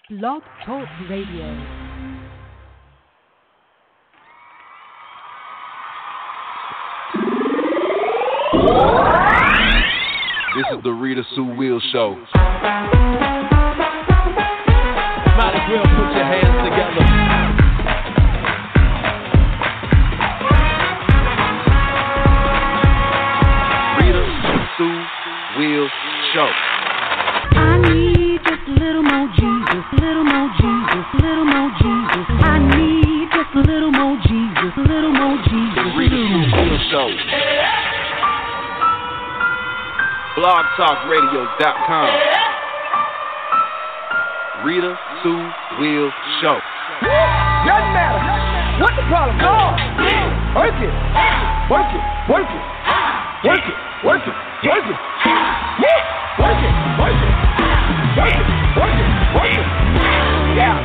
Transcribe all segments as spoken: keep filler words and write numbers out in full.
Blog Talk Radio. This is the Rita Sue Will Show. Might as well put your hands together. Rita Sue Will Show. I need just a little more Jesus, a little more Jesus, a little more Jesus. I need just a little more Jesus, a little more Jesus. The Rita Sue Will Show. blog talk radio dot com. Rita Sue Will Show. Doesn't matter what the problem is. Work it, work it, work it, work it, work it, work it, work it, work it, work it, work it, work it. Yeah.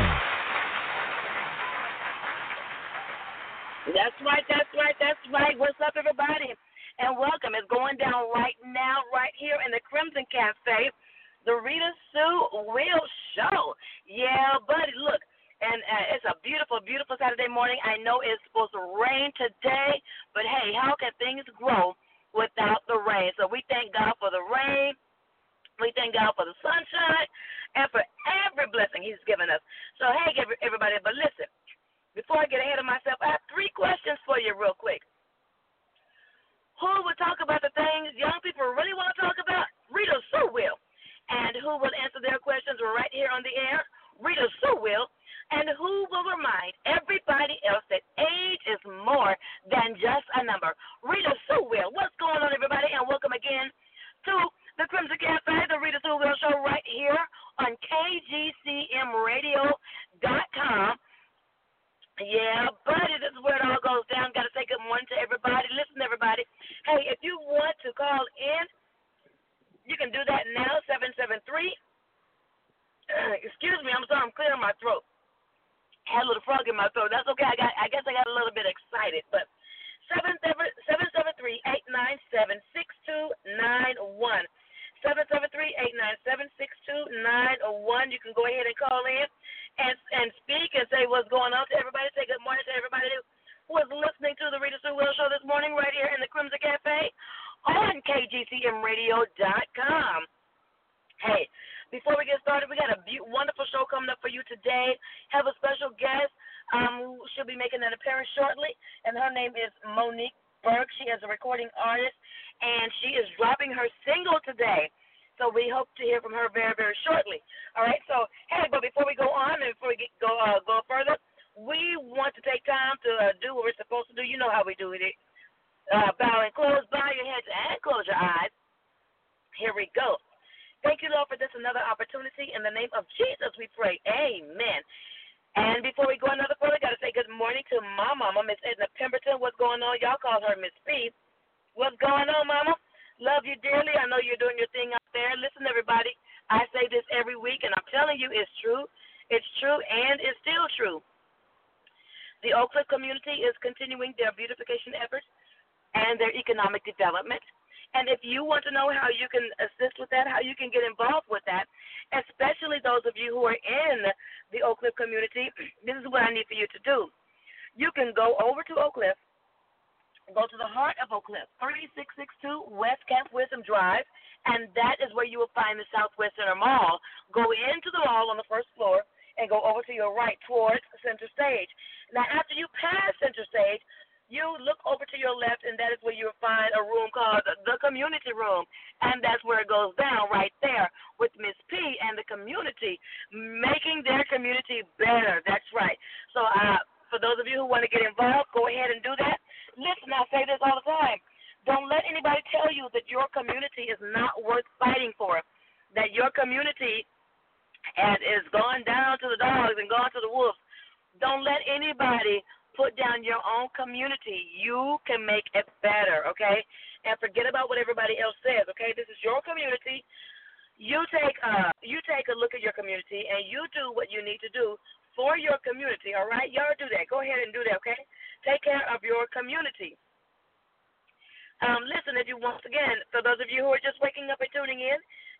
That's right, that's right, that's right. What's up, everybody? And welcome. It's going down right now, right here in the Crimson Cafe, the Rita Sue Will Show. Yeah, buddy, look, and uh, it's a beautiful, beautiful Saturday morning. I know it's supposed to rain today, but hey, how can things grow without the rain? So we thank God for the rain. We thank God for the sunshine and for every blessing He's given us. So, hey, everybody, but listen, before I get ahead of myself, I have three questions for you real quick. Who will talk about the things young people really want to talk about? Rita Sue will. And who will answer their questions right here on the air? Rita Sue will. And who will remind everybody else that age is more than just a number? Rita Sue will. What's going on, everybody? And welcome again to the Crimson Cafe, the Rita Sue Will Show, right here on K G C M radio dot com. Yeah, buddy, this is where it all goes down. Got to say good morning to everybody. Listen, everybody. Hey, if you want to call in, you can do that now, seven seven three. Excuse me, I'm sorry, I'm clearing my throat. Had a little frog in my throat. That's okay. I got. I guess I got a little bit excited. But seven seven three, eight nine seven, six two nine one. seven seven three, eight nine seven, six two nine one. You can go ahead and call in and and speak and say what's going on to everybody. Say good morning to everybody who is listening to the Rita Sue Will Show this morning right here in the Crimson Cafe on K G C M radio dot com. Hey, before we get started, we got a be- wonderful show coming up for you today. Have a special guest um, who should be making an appearance shortly, and her name is Monique Burke. She is a recording artist, and she is dropping her single today. So we hope to hear from her very, very shortly. All right, so, hey, but before we go on and before we get, go uh, go further, we want to take time to uh, do what we're supposed to do. You know how we do it. Uh, bow and close, bow your heads and close your eyes. Here we go. Thank you, Lord, for this another opportunity. In the name of Jesus, we pray. Amen. And before we go another further, I got to say good morning to my mama, Miss Edna Pemberton. What's going on? Y'all call her Miss P. What's going on, mama? Love you dearly. I know you're doing your thing out there. Listen, everybody, I say this every week, and I'm telling you it's true. It's true, and it's still true. The Oak Cliff community is continuing their beautification efforts and their economic development. And if you want to know how you can assist with that, how you can get involved with that, especially those of you who are in the Oak Cliff community, this is what I need for you to do. You can go over to Oak Cliff, go to the heart of Oak Cliff, thirty-six sixty-two West Camp Wisdom Drive, and that is where you will find the Southwest Center Mall. Go into the mall on the first floor and go over to your right towards Center Stage. Now, after you pass Center Stage, you look over to your left, and that is where you'll find a room called the Community Room, and that's where it goes down right there with Miss P and the community, making their community better. That's right. So uh, for those of you who want to get involved, go ahead and do that. Listen, I say this all the time. Don't let anybody tell you that your community is not worth fighting for, that your community has, is gone down to the dogs and gone to the wolves. Don't let anybody put down your own community. You can make it better, okay? And forget about what everybody else says, okay? This is your community. You take uh you take a look at your community and you do what you need to do for your community, all right? Y'all do that. Go ahead and do that, okay? Take care of your community. Um, listen, if you once again, for those of you who are just waking up and tuning in,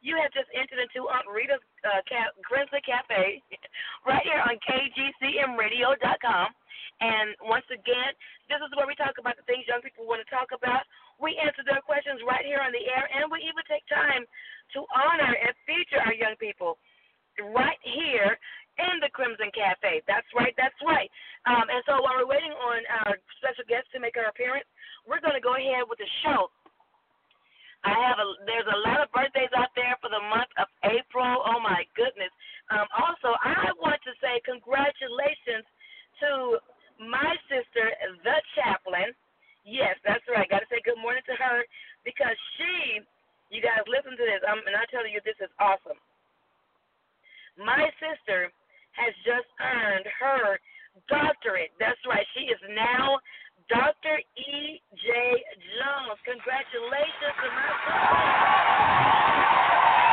You have just entered into Aunt Rita's uh, Ca- Crimson Cafe right here on K G C M radio dot com. And once again, this is where we talk about the things young people want to talk about. We answer their questions right here on the air, and we even take time to honor and feature our young people right here in the Crimson Cafe. That's right, that's right. Um, and so while we're waiting on our special guest to make her appearance, we're going to go ahead with the show. I have a, there's a lot of birthdays out there for the month of April. Oh, my goodness. Um, also, I want to say congratulations to my sister, the chaplain. Yes, that's right. Got to say good morning to her because she, you guys listen to this, um, and I tell you this is awesome. My sister has just earned her doctorate. That's right. She is now Doctor E J Jones. Congratulations to my sister.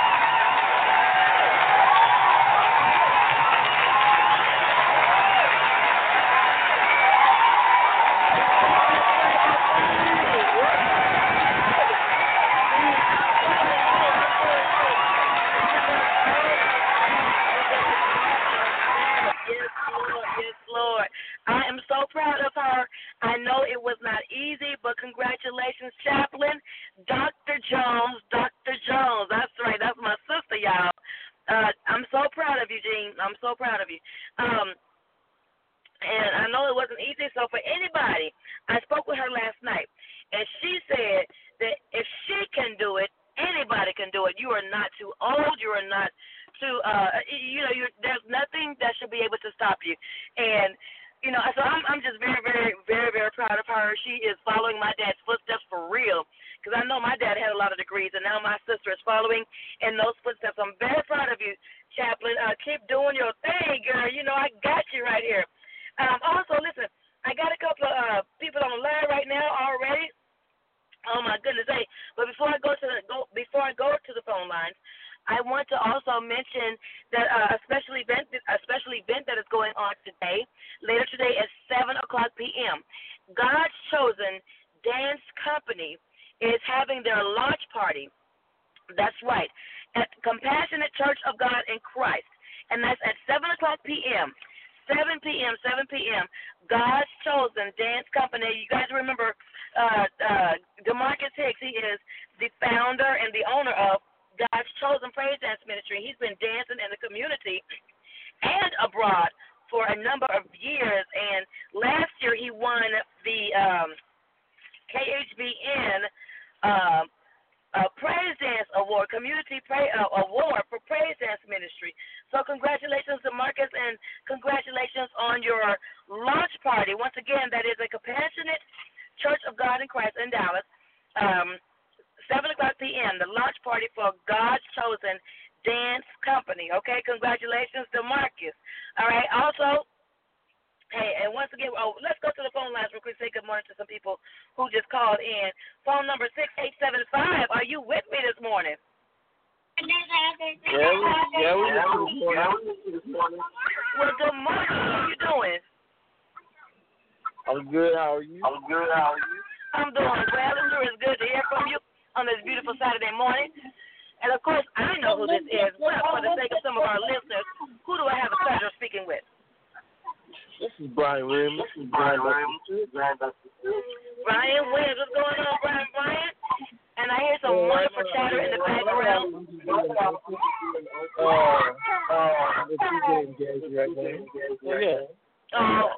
I am so proud of her. I know it was not easy, but congratulations, Chaplain, Doctor Jones, Doctor Jones. That's right. That's my sister, y'all. Uh, I'm so proud of you, Jean. I'm so proud of you. Um, and I know it wasn't easy, so for anybody, I spoke with her last night, and she said that if she can do it, anybody can do it. You are not too old. You are not too, uh, you know, you're, there's nothing that should be able to stop you. And you know, so I'm I'm just very, very, very, very proud of her. She is following my dad's footsteps for real, because I know my dad had a lot of degrees, and now my sister is following in those footsteps. I'm very proud of you, Chaplain. Uh, keep doing your thing, girl. You know, I got you right here. Um, also, listen, I got a couple of uh, people on the line right now already. Oh my goodness, hey! But before I go to the go, before I go to the phone lines, I want to also mention that uh, a special event, a special event that is going on today, later today at seven o'clock p.m. God's Chosen Dance Company is having their launch party. That's right, at Compassionate Church of God in Christ, and that's at seven o'clock p.m. seven p.m. seven p.m. God's Chosen Dance Company. You guys remember uh, uh, DeMarcus Hicks? He is the founder and the owner of God's Chosen Praise Dance Ministry. He's been dancing in the community and abroad for a number of years, and last year he won the um, K H B N uh, uh, Praise Dance Award, Community Pray, uh, Award for Praise Dance Ministry. So congratulations to Marcus, and congratulations on your launch party. Once again, that is a Compassionate Church of God in Christ in Dallas. Um, seven o'clock p.m., the launch party for God's Chosen Dance Company. Okay, congratulations to Marcus. All right, also, hey, and once again, oh, let's go to the phone lines real quick, say good morning to some people who just called in. Phone number six eight seven five, are you with me this morning? Yeah, yeah, we yeah, this morning. Well, good morning. How are you doing? I'm good. How are you? I'm good. How are you? I'm doing well. It sure is good to hear from you on this beautiful Saturday morning. And, of course, I know who this is, but for the sake of some of our listeners, who do I have the pleasure of speaking with? This is Brian Williams. This is Brian Williams. Brian Williams. What's going on, Brian Brian? And I hear some wonderful chatter in the background. Uh, uh, the T J engaged right now. Yeah. Oh.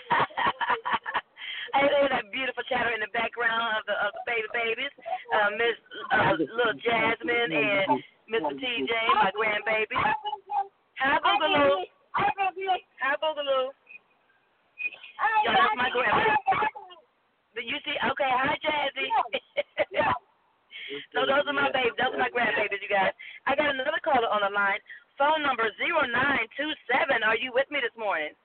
I hear that beautiful chatter in the background of the, of the baby babies, uh, Miss uh, Little Jasmine and Mister T J, my grandbaby. Hi, Boogaloo. Hi, Boogaloo. Yo, that's my grandbaby. But you see, okay, hi, Jazzy. So those are my babies. Those are my grandbabies, you guys. I got another caller on the line. Phone number zero nine two seven. Are you with me this morning?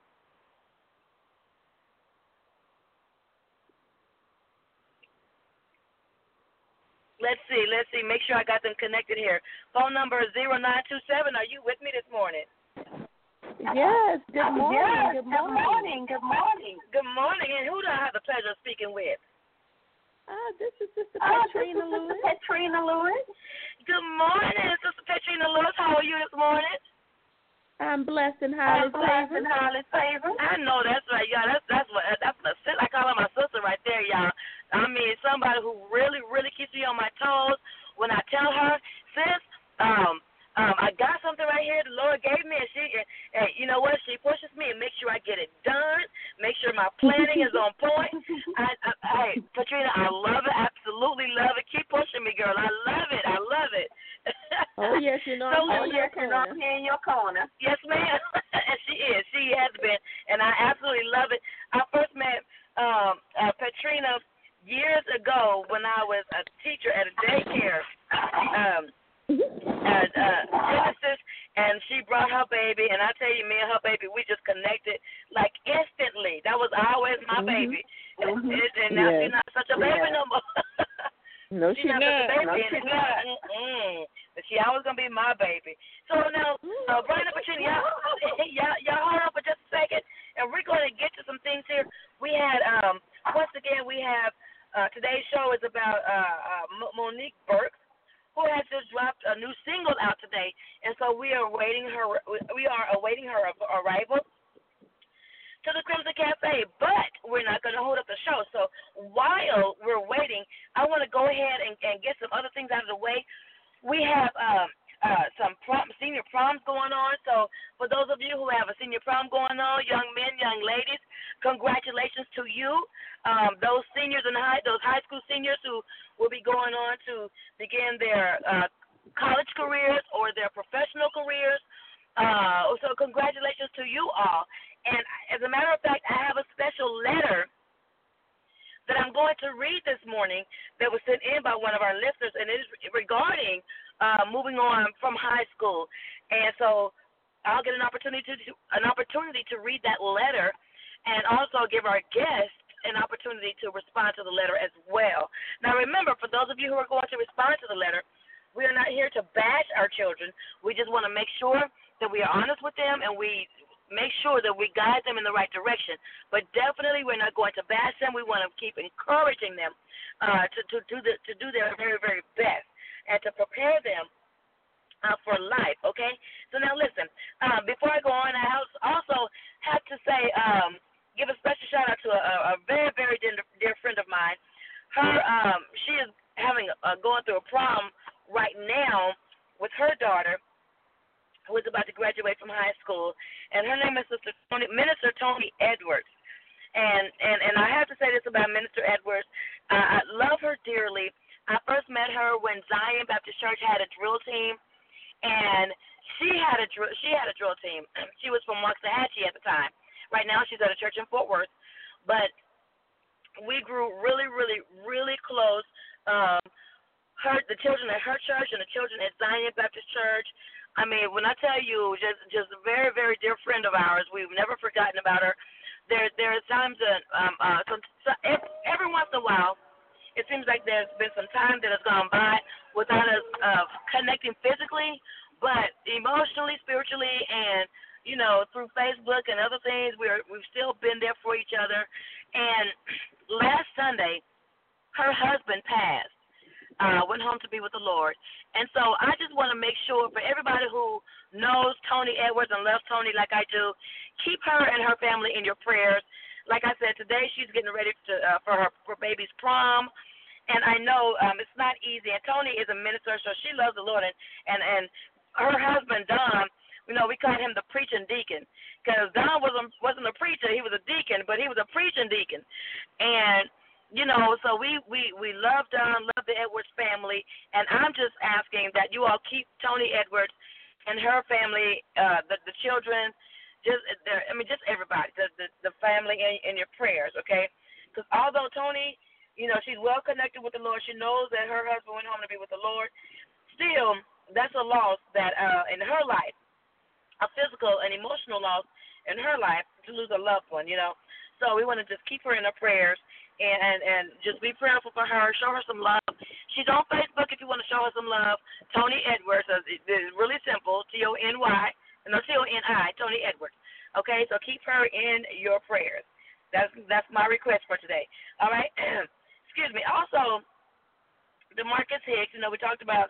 Let's see. Let's see. Make sure I got them connected here. Phone number zero nine two seven. Are you with me this morning? Yes. Good morning. Yes, good morning. Good morning. Good morning. And who do I have the pleasure of speaking with? Ah, this is Sister Oh, Katrina this is Lewis. Katrina Lewis. Good morning, Sister Petrina Lewis, how are you this morning? I'm blessed and highly favored. highly favored. I know that's right, y'all. That's that's what that's what I call her my sister right there, y'all. I mean, somebody who really, really keeps me on my toes. When I tell her, sis, um, um, I got something right here the Lord gave me, and she, and, and you know what? She pushes me and makes sure I get it done. Make sure my planning is on point. I, I, hey, Petrina, I love it. Absolutely love it. Keep pushing me, girl. I love it. I love it. Oh yes, you know. So, I'm oh yes, you know, I'm in your corner. Yes, ma'am. And she is. She has been, and I absolutely love it. I first met um, uh, Petrina years ago when I was a teacher at a daycare. Um, at uh, Genesis, and she brought her baby, and I tell you, me and her baby, we just connected like instantly. That was always my mm-hmm. baby, mm-hmm. and, and now yes. she's not such a baby yes. no more. No, she's she not. not. Such a baby no, she's not. Mm-mm. But she always gonna be my baby. So now, uh, Brian and Petrina, y'all, y'all, y'all hold on for just a second, and we're going to get to some things here. We had, um, once again, we have uh, today's show is about uh, uh, Monique Burks, who has just dropped a new single out today, and so we are waiting her. We are awaiting her arrival to the Crimson Cafe, but we're not going to hold up the show. So while we're waiting, I want to go ahead and, and get some other things out of the way. We have um, uh, some prom, senior proms going on. So for those of you who have a senior prom going on, young men, young ladies, congratulations to you. Um, those seniors in high, those high school seniors who will be going on to begin their uh, college careers or their professional careers. Uh, so congratulations to you all. And as a matter of fact, I have a special letter that I'm going to read this morning that was sent in by one of our listeners, and it is regarding uh, moving on from high school. And so I'll get an opportunity to an opportunity to read that letter, and also give our guest an opportunity to respond to the letter as well. Now, remember, for those of you who are going to respond to the letter, we are not here to bash our children. We just want to make sure that we are honest with them, and we make sure that we guide them in the right direction. But definitely we're not going to bash them. We want to keep encouraging them uh, to, to, do the, to do their very, very best and to prepare them uh, for life, okay? So now listen, uh, before I go on, I also have to say, um, give a special shout-out to a, a very, very dear, dear friend of mine. Her, um, she is having uh, going through a prom right now with her daughter, who is about to graduate from high school, and her name is Sister Tony, Minister Tony Edwards. And, and and I have to say this about Minister Edwards. Uh, I love her dearly. I first met her when Zion Baptist Church had a drill team, and she had a drill, she had a drill team. She was from Waxahachie at the time. Right now she's at a church in Fort Worth. But we grew really, really, really close. Um, her, the children at her church and the children at Zion Baptist Church. I mean, when I tell you, just just a very, very dear friend of ours. We've never forgotten about her. There there are times that um uh some, so every once in a while, it seems like there's been some time that has gone by without us uh, connecting physically, but emotionally, spiritually, and you know through Facebook and other things, we're we've still been there for each other. And last Sunday, her husband passed. Uh, went home to be with the Lord. And so I just want to make sure for everybody who knows Tony Edwards and loves Tony like I do, keep her and her family in your prayers. Like I said, today she's getting ready to, uh, for her for baby's prom. And I know um, it's not easy. And Tony is a minister, so she loves the Lord. And, and, and her husband, Don, you know, we call him the preaching deacon. Because Don wasn't, wasn't a preacher. He was a deacon, but he was a preaching deacon. And you know, so we, we, we love Don, love the Edwards family, and I'm just asking that you all keep Tony Edwards and her family, uh, the, the children, just I mean, just everybody, the, the, the family in, in your prayers, okay? Because although Tony, you know, she's well connected with the Lord, she knows that her husband went home to be with the Lord, still, that's a loss that uh, in her life, a physical and emotional loss in her life to lose a loved one, you know. So we want to just keep her in our prayers. And, and and just be prayerful for her. Show her some love. She's on Facebook if you want to show her some love. Tony Edwards. It's really simple. T O N Y. No, T O N I. Tony Edwards. Okay, so keep her in your prayers. That's that's my request for today. All right. Excuse me. Also, DeMarcus Hicks. You know, we talked about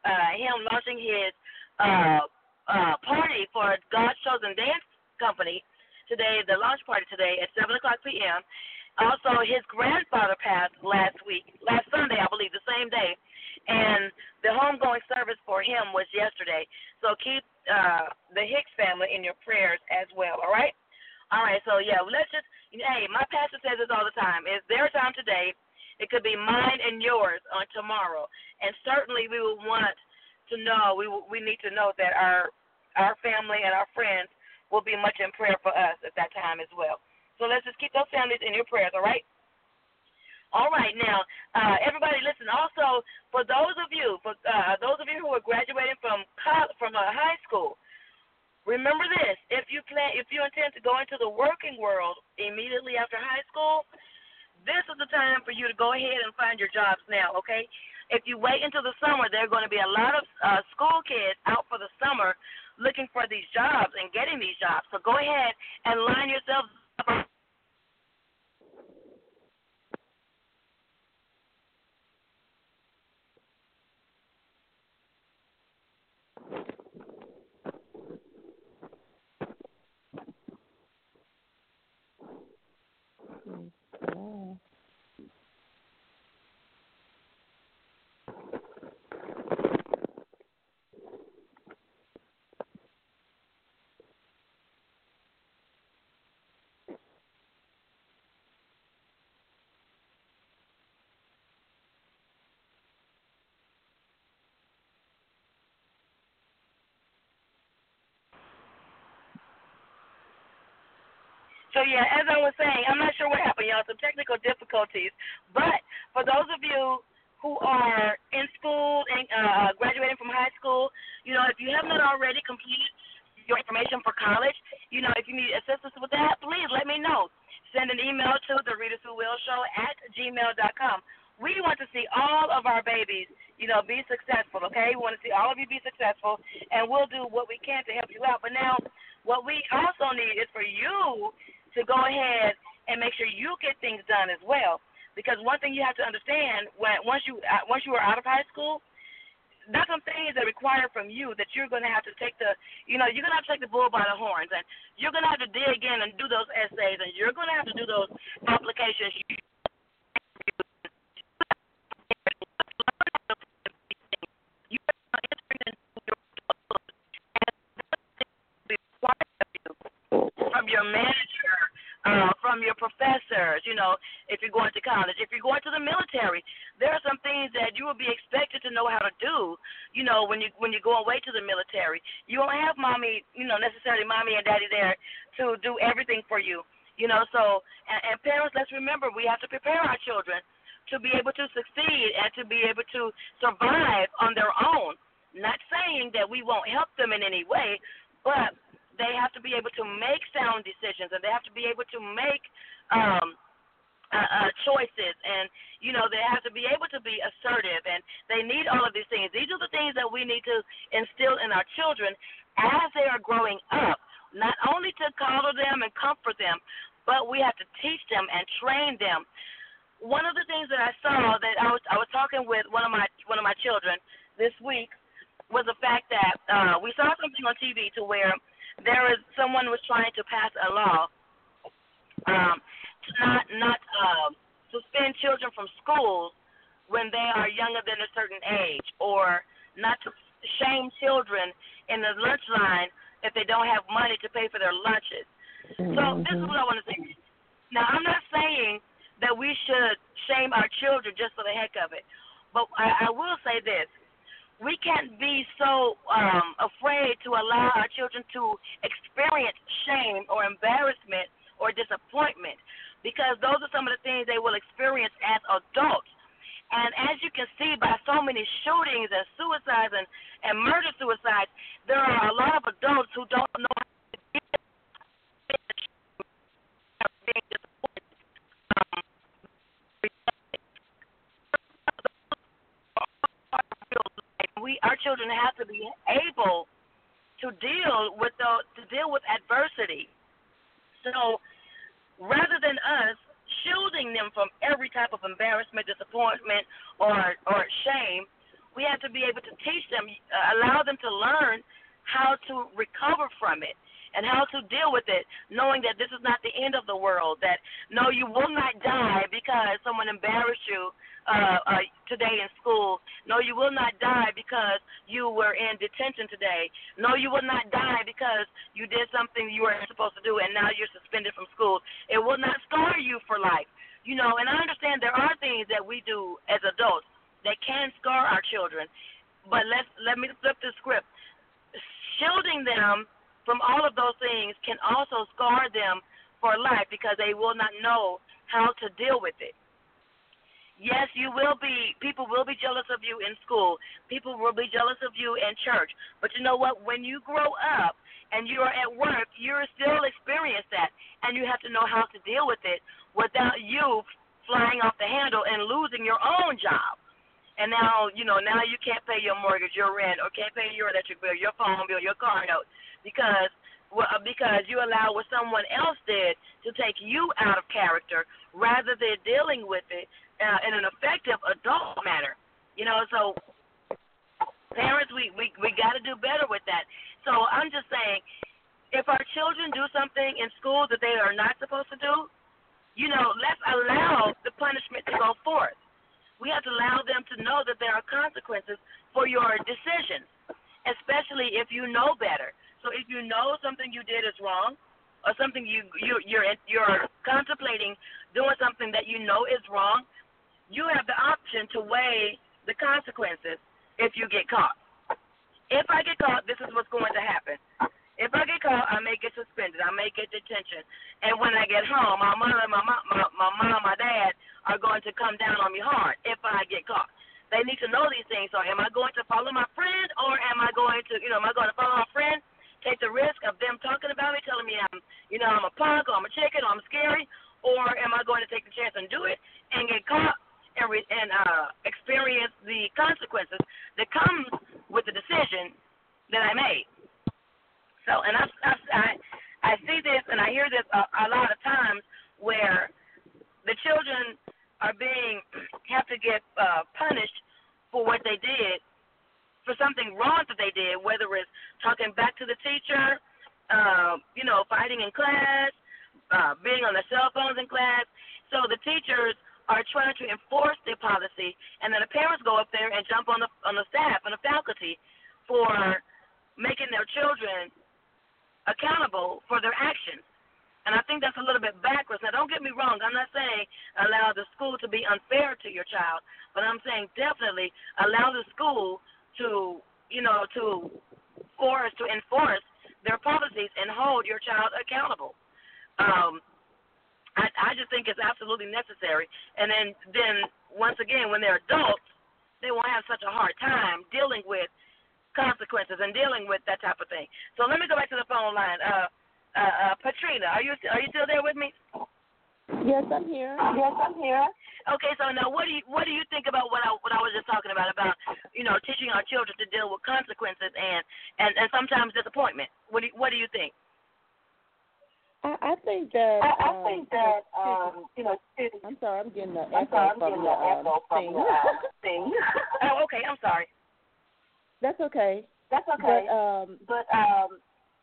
uh, him launching his uh, uh, party for God's Chosen Dance Company today, the launch party today at seven o'clock p.m. Also, his grandfather passed last week, last Sunday, I believe, the same day, and the homegoing service for him was yesterday. So keep uh, the Hicks family in your prayers as well, all right? All right, so, yeah, let's just, hey, my pastor says this all the time. It's their time today. It could be mine and yours on tomorrow. And certainly we will want to know, we we need to know that our our family and our friends will be much in prayer for us at that time as well. So let's just keep those families in your prayers, all right? All right, now, uh, everybody listen, also, for those of you, for uh, those of you who are graduating from college, from uh, high school, remember this, if you plan, if you intend to go into the working world immediately after high school, this is the time for you to go ahead and find your jobs now, okay? If you wait until the summer, there are going to be a lot of uh, school kids out for the summer looking for these jobs and getting these jobs. So go ahead and line yourself up. Yeah. So, yeah, as I was saying, I'm not sure what happened, y'all, some technical difficulties. But for those of you who are in school and uh, graduating from high school, you know, if you have not already completed your information for college, you know, if you need assistance with that, please let me know. Send an email to the Rita Sue Will Show at gmail dot com. We want to see all of our babies, you know, be successful, okay? We want to see all of you be successful, and we'll do what we can to help you out. But now what we also need is for you to go ahead and make sure you get things done as well. Because one thing you have to understand, when once you uh, once you are out of high school, there's some things that require from you that you're going to have to take the, you know, you're going to have to take the bull by the horns, and you're going to have to dig in and do those essays, and you're going to have to do those applications. From your manager, uh, from your professors, you know, if you're going to college, if you're going to the military, there are some things that you will be expected to know how to do, you know, when you when you go away to the military. You won't have mommy, you know, necessarily mommy and daddy there to do everything for you, you know. So, and, and parents, let's remember, we have to prepare our children to be able to succeed and to be able to survive on their own. Not saying that we won't help them in any way, but they have to be able to make sound decisions, and they have to be able to make um, uh, uh, choices, and, you know, they have to be able to be assertive, and they need all of these things. These are the things that we need to instill in our children as they are growing up, not only to coddle them and comfort them, but we have to teach them and train them. One of the things that I saw that I was I was talking with one of my one of my children this week was the fact that uh, we saw something on T V to where there is someone was trying to pass a law um, to not not uh, suspend children from schools when they are younger than a certain age, or not to shame children in the lunch line if they don't have money to pay for their lunches. Mm-hmm. So this is what I want to say. Now, I'm not saying that we should shame our children just for the heck of it, but I, I will say this. We can't be so um, afraid to allow our children to experience shame or embarrassment or disappointment, because those are some of the things they will experience as adults. And as you can see by so many shootings and suicides and, and murder-suicides, there are a lot of adults who don't know how to deal with being disappointed. Um, We, our children have to be able to deal with the, to deal with adversity. So rather than us shielding them from every type of embarrassment, disappointment, or or shame, we have to be able to teach them, uh, allow them to learn how to recover from it and how to deal with it, knowing that this is not the end of the world, that, no, you will not die because someone embarrassed you uh, uh, today in school. No, you will not die because you were in detention today. No, you will not die because you did something you weren't supposed to do and now you're suspended from school. It will not scar you for life. You know, and I understand there are things that we do as adults that can scar our children, but let's let me flip the script. Shielding them from all of those things can also scar them for life because they will not know how to deal with it. Yes, you will be, people will be jealous of you in school. People will be jealous of you in church. But you know what? When you grow up and you are at work, you're still experience that, and you have to know how to deal with it without you flying off the handle and losing your own job. And now, you know, now you can't pay your mortgage, your rent, or can't pay your electric bill, your phone bill, your car note, because well, because you allow what someone else did to take you out of character rather than dealing with it uh, in an effective adult manner. You know, so parents, we, we, we got to do better with that. So I'm just saying, if our children do something in school that they are not supposed to do, you know, let's allow the punishment to go forth. We have to allow them to know that there are consequences for your decisions, especially if you know better. So if you know something you did is wrong, or something you, you you're you're contemplating doing something that you know is wrong, you have the option to weigh the consequences if you get caught. If I get caught, this is what's going to happen. If I get caught, I may get suspended. I may get detention. And when I get home, my mother, my mom, my, my mom, my dad are going to come down on me hard if I get caught. They need to know these things. So am I going to follow my friend, or am I going to, you know, am I going to follow my friend, take the risk of them talking about me, telling me I'm, you know, I'm a punk, or I'm a chicken, or I'm scary, or am I going to take the chance and do it and get caught and, re- and uh, experience the consequences that comes with the decision that I made? So, and I, I, I, I see this and I hear this a, a lot of times where the children are being, have to get uh, punished for what they did, for something wrong that they did, whether it's talking back to the teacher, uh, you know, fighting in class, uh, being on their cell phones in class. So the teachers are trying to enforce their policy, and then the parents go up there and jump on the on the staff and the faculty for making their children accountable for their actions. And I think that's a little bit backwards. Now, don't get me wrong. I'm not saying allow the school to be unfair to your child, but I'm saying definitely allow the school to, you know, to force, to enforce their policies and hold your child accountable. Um, I, I just think it's absolutely necessary. And then, then once again, when they're adults, they won't have such a hard time dealing with consequences and dealing with that type of thing. So let me go back to the phone line. Uh, uh, uh, Patrina, are you are you still there with me? Yes, I'm here. Yes, I'm here. Okay, so now what do you what do you think about what I what I was just talking about about you know teaching our children to deal with consequences and and, and sometimes disappointment? What do you, what do you think? I, I think that I, I um, think that um, you know. I'm sorry, I'm getting the I'm echo sorry, I'm from getting the the echo um, from thing. the uh, thing. Oh, okay. I'm sorry. That's okay. That's okay. But um, but um,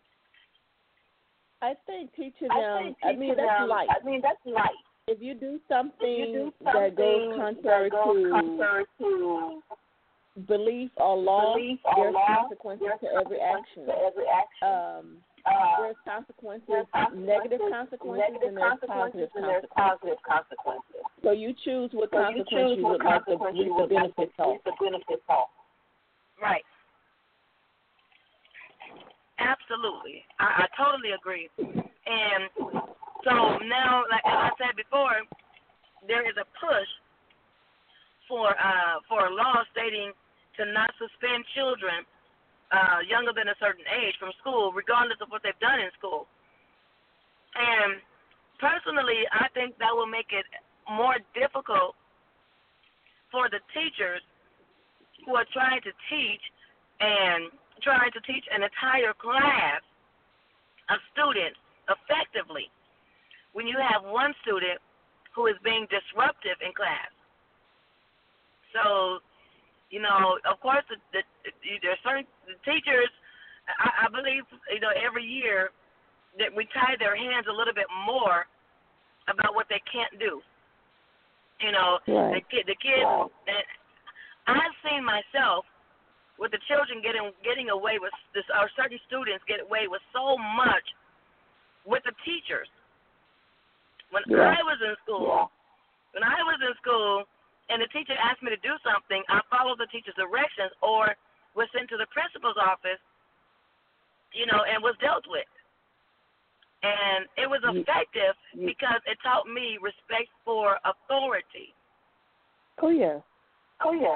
I think teaching I them. think I mean, teaching that's them, light. I mean, that's light. If you do something, If you do that something goes contrary that goes to contrary to belief or law, belief or there's law, consequences there's to every action. To every action. Um, uh, there's consequences, there's consequences, negative consequences, negative and there's consequences, positive and there's consequences. positive consequences. So you choose what So you consequence choose you what would like to consequence reap you the would like to benefits of. reap the benefits of. Right. Absolutely. I, I totally agree. And so now, like as I said before, there is a push for uh, for a law stating to not suspend children uh, younger than a certain age from school, regardless of what they've done in school. And personally, I think that will make it more difficult for the teachers who are trying to teach and trying to teach an entire class of students effectively when you have one student who is being disruptive in class. So, You know, of course, the, the, the, there are certain the teachers. I, I believe, you know, every year that we tie their hands a little bit more about what they can't do. You know, Right. the kid, the kids. Right. And I've seen myself with the children getting getting away with this, or certain students get away with so much with the teachers. When Yeah. I was in school, when I was in school, and the teacher asked me to do something, I followed the teacher's directions, or was sent to the principal's office, you know, and was dealt with. And it was effective because it taught me respect for authority. Oh yeah. Oh yeah.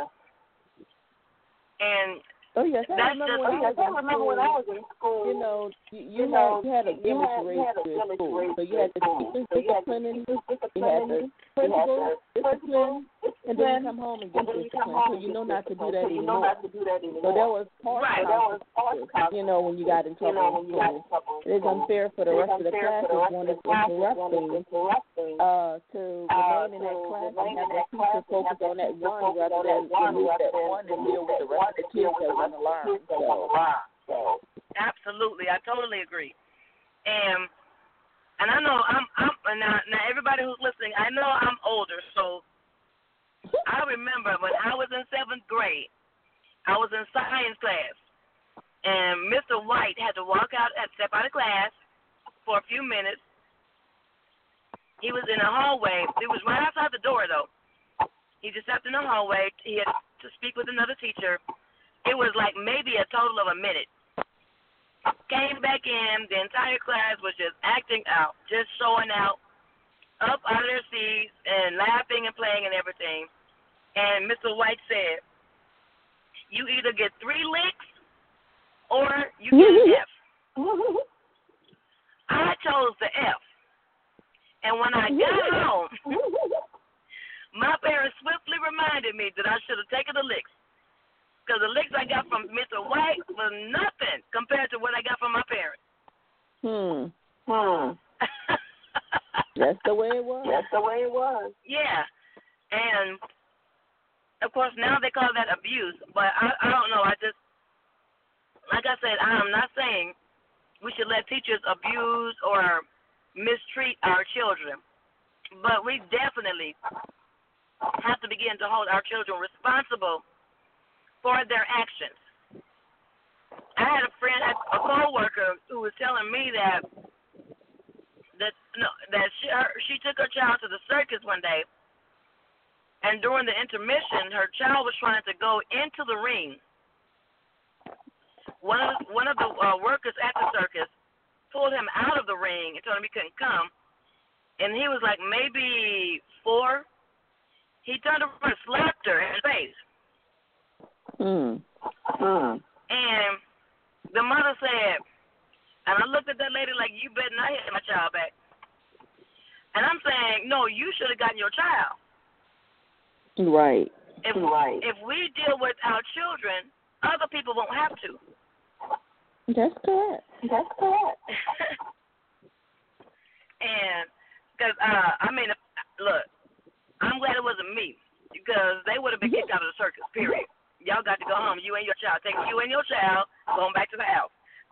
And Oh yes. I that's remember just, when I was I in remember when I was in school. You know, you, you, you had know, you had a you village had- you raised had a to village school, raised so you had the to teachers school. So you had the disciplining, teachers you had the disciplining, principal you had the discipline, and then you come home and get and then you come discipline. home So and you get know not to do discipline. that So you know anymore. not to do that anymore. So there was harsh Right. There was harsh consequences, you know, when you got in you know, trouble when in you got in school. trouble in It is school. unfair for the It is rest of the unfair for classes the rest when of it's the classes when interrupting it's interrupting uh, to uh, remain in to that class and remain have in that that teacher class and focus have that on that teacher one focus rather on than that one remove rather that than one and remove deal with that the rest one of the and deal kids with that the want rest to of the learn. kids that So, want to learn. So, absolutely, I totally agree. And and I know I'm I'm now, now everybody who's listening, I know I'm older, so I remember when I was in seventh grade, I was in science class, and Mister White had to walk out and step out of class for a few minutes. He was in a hallway. It was right outside the door, though. He just stepped in the hallway. He had to speak with another teacher. It was like maybe a total of a minute. Came back in. The entire class was just acting out, just showing out, up out of their seats and laughing and playing and everything. And Mister White said, you either get three licks or you get an F. I chose the F. And when I got home, my parents swiftly reminded me that I should have taken the licks. Because the licks I got from Mister White was nothing compared to what I got from my parents. hmm. hmm. That's the way it was. That's the way it was. Yeah. And, of course, now they call that abuse. But I, I don't know. I just, like I said, I'm not saying we should let teachers abuse or mistreat our children. But we definitely have to begin to hold our children responsible for their actions. I had a friend, a co-worker, who was telling me that that no, that she her, she took her child to the circus one day, and during the intermission, her child was trying to go into the ring. One of the, one of the uh, workers at the circus pulled him out of the ring and told him he couldn't come, and he was like maybe four. He turned around and slapped her in the face. Hmm. Hmm. And the mother said, and I looked at that lady like, you better not hit my child back. And I'm saying, no, you should have gotten your child. Right. If, Right. if we deal with our children, other people won't have to. That's correct. That's correct. And, because, uh, I mean, look, I'm glad it wasn't me, because they would have been kicked out of the circus, period. Y'all got to go home, you and your child. Take you and your child, going back to the house.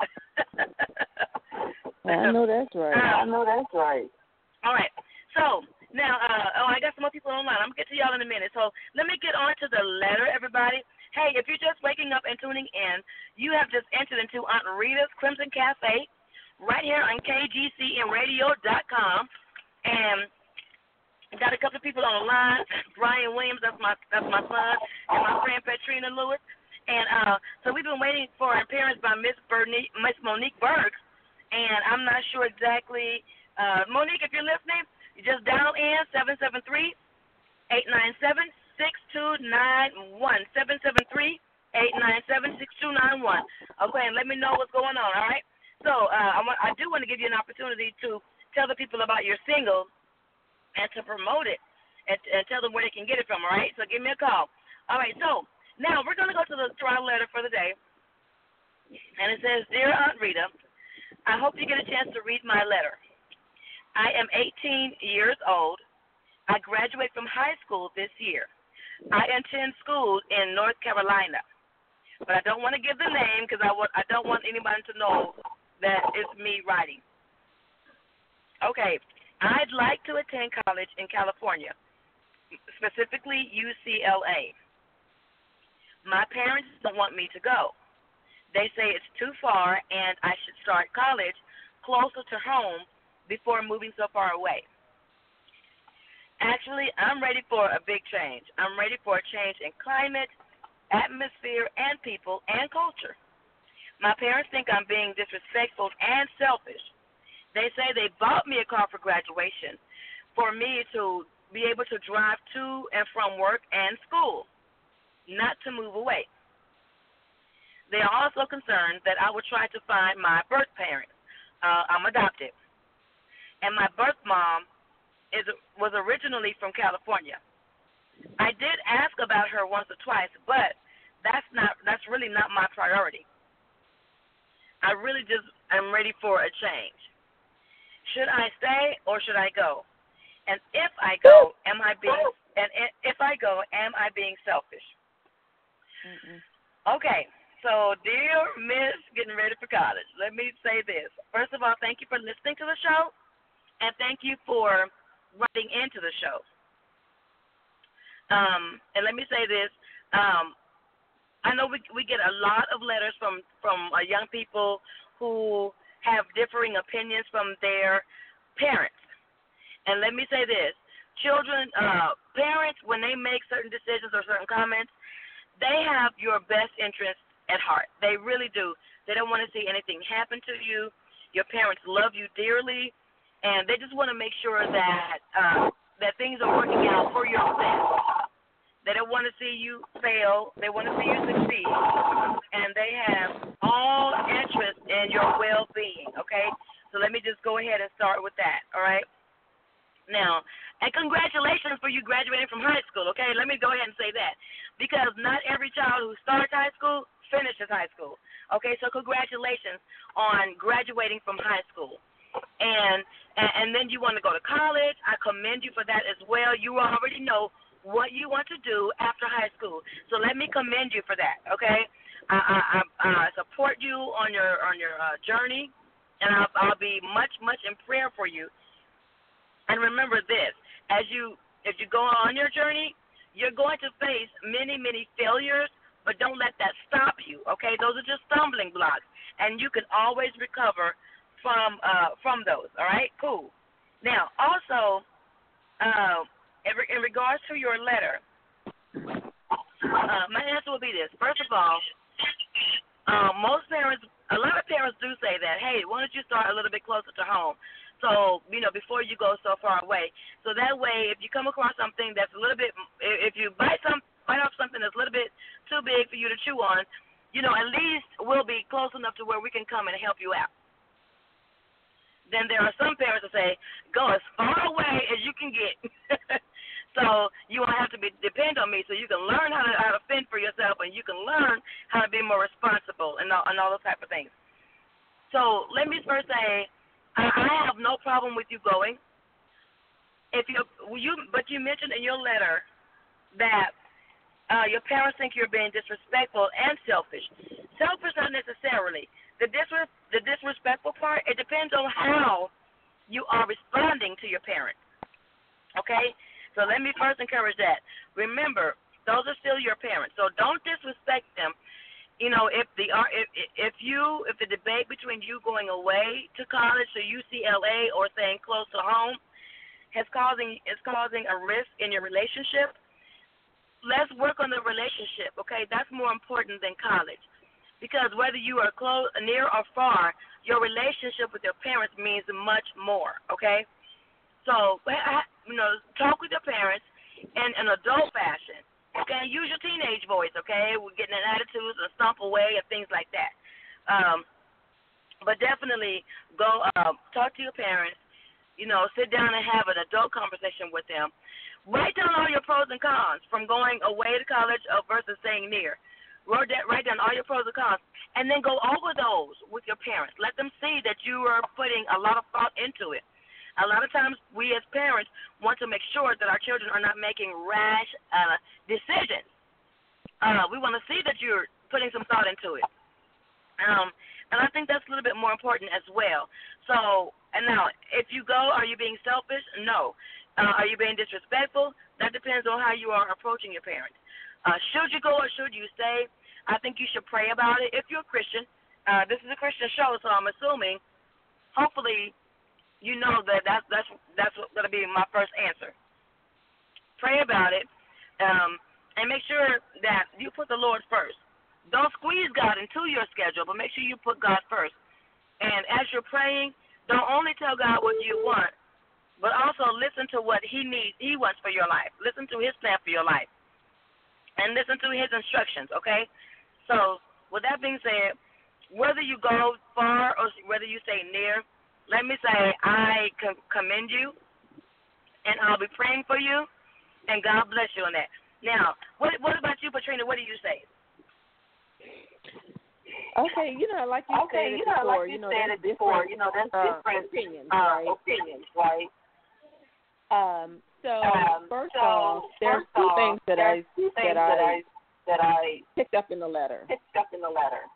I know that's right. I know that's right. All right. So, now, uh, oh, I got some more people online. I'm going to get to y'all in a minute. So, let me get on to the letter, everybody. Hey, if you're just waking up and tuning in, you have just entered into Aunt Rita's Crimson Cafe right here on K G C N radio dot com. And got a couple of people on the line. Brian Williams, that's my that's my son, and my friend Petrina Lewis. And uh, so we've been waiting for an appearance by Miss Bernie, Miss Monique Bergs. And I'm not sure exactly. Uh, Monique, if you're listening, you just dial in seven seven three, eight nine seven, six two nine one. seven seven three, eight nine seven, six two nine one. Okay, and let me know what's going on, all right? So uh, I, want, I do want to give you an opportunity to tell the people about your single and to promote it and, and tell them where they can get it from, all right? So give me a call. All right, so now we're going to go to the to our letter for the day. And it says, Dear Aunt Rita, I hope you get a chance to read my letter. I am eighteen years old. I graduate from high school this year. I attend schools in North Carolina, but I don't want to give the name because I, want, I don't want anybody to know that it's me writing. Okay, I'd like to attend college in California, specifically U C L A. My parents don't want me to go. They say it's too far and I should start college closer to home before moving so far away. Actually, I'm ready for a big change. I'm ready for a change in climate, atmosphere, and people, and culture. My parents think I'm being disrespectful and selfish. They say they bought me a car for graduation for me to be able to drive to and from work and school, not to move away. They are also concerned that I would try to find my birth parents. Uh, I'm adopted. And my birth mom is was originally from California. I did ask about her once or twice, but that's not that's really not my priority. I really just am ready for a change. Should I stay or should I go? And if I go, am I being and if I go, am I being selfish? Mm-mm. Okay. So, dear Miss Getting Ready for College, let me say this. First of all, thank you for listening to the show, and thank you for writing into the show. Um, and let me say this. Um, I know we we get a lot of letters from, from uh, young people who have differing opinions from their parents. And let me say this. Children, uh, parents, when they make certain decisions or certain comments, they have your best interest at heart. They really do. They don't want to see anything happen to you. Your parents love you dearly, and they just want to make sure that uh, that things are working out for your best. They don't want to see you fail. They want to see you succeed, and they have all interest in your well-being, okay? So let me just go ahead and start with that, all right? Now, and congratulations for you graduating from high school, okay? Let me go ahead and say that, because not every child who starts high school finishes high school. Okay, so congratulations on graduating from high school. And, and and then you want to go to college. I commend you for that as well. You already know what you want to do after high school. So let me commend you for that, okay? I, I, I, I support you on your on your uh, journey, and I'll, I'll be much, much in prayer for you. And remember this, as you if you go on your journey, you're going to face many, many failures, but don't let that stop you, okay? Those are just stumbling blocks, and you can always recover from uh, from those, all right? Cool. Now, also, uh, in, re- in regards to your letter, uh, my answer will be this. First of all, uh, most parents, a lot of parents do say that, hey, why don't you start a little bit closer to home? So, you know, before you go so far away. So that way, if you come across something that's a little bit, if you bite some, bite off something that's a little bit too big for you to chew on, you know, at least we'll be close enough to where we can come and help you out. Then there are some parents that say, go as far away as you can get. So you won't have to be depend on me, so you can learn how to, how to fend for yourself, and you can learn how to be more responsible and all, and all those type of things. So let me first say, I, I have no problem with you going. If you, you, but you mentioned in your letter that uh, your parents think you're being disrespectful and selfish. Selfish, not necessarily. The disres, the disrespectful part, it depends on how you are responding to your parents. Okay? So let me first encourage that. Remember, those are still your parents, so don't disrespect them. You know, if the if if you if the debate between you going away to college to U C L A or staying close to home has causing is causing a risk in your relationship, let's work on the relationship. Okay, that's more important than college, because whether you are close, near or far, your relationship with your parents means much more. Okay, so you know, talk with your parents in an adult fashion. Okay, use your teenage voice, okay? We're getting in attitudes and stomp away and things like that. Um, but definitely go uh, talk to your parents, you know, sit down and have an adult conversation with them. Write down all your pros and cons from going away to college versus staying near. Write down all your pros and cons, and then go over those with your parents. Let them see that you are putting a lot of thought into it. A lot of times we as parents want to make sure that our children are not making rash uh, decisions. Uh, we want to see that you're putting some thought into it. Um, and I think that's a little bit more important as well. So, and now, if you go, are you being selfish? No. Uh, are you being disrespectful? That depends on how you are approaching your parents. Uh, should you go or should you stay? I think you should pray about it. If you're a Christian, uh, this is a Christian show, so I'm assuming, hopefully, you know that that's that's that's going to be my first answer. Pray about it, um, and make sure that you put the Lord first. Don't squeeze God into your schedule, but make sure you put God first. And as you're praying, don't only tell God what you want, but also listen to what He needs, He wants for your life. Listen to His plan for your life, and listen to His instructions. Okay. So with that being said, whether you go far or whether you stay near, let me say I commend you, and I'll be praying for you, and God bless you on that. Now, what what about you, Patrina? What do you say? Okay, you know, like you okay, said you know, before, like you, you know, said there's it before, different, you know, there's uh, different opinions, uh, right? Opinions, right? Um, so Um, first so off, there's first two off, things that I two that things I that I that I picked up in the letter. picked up in the letter.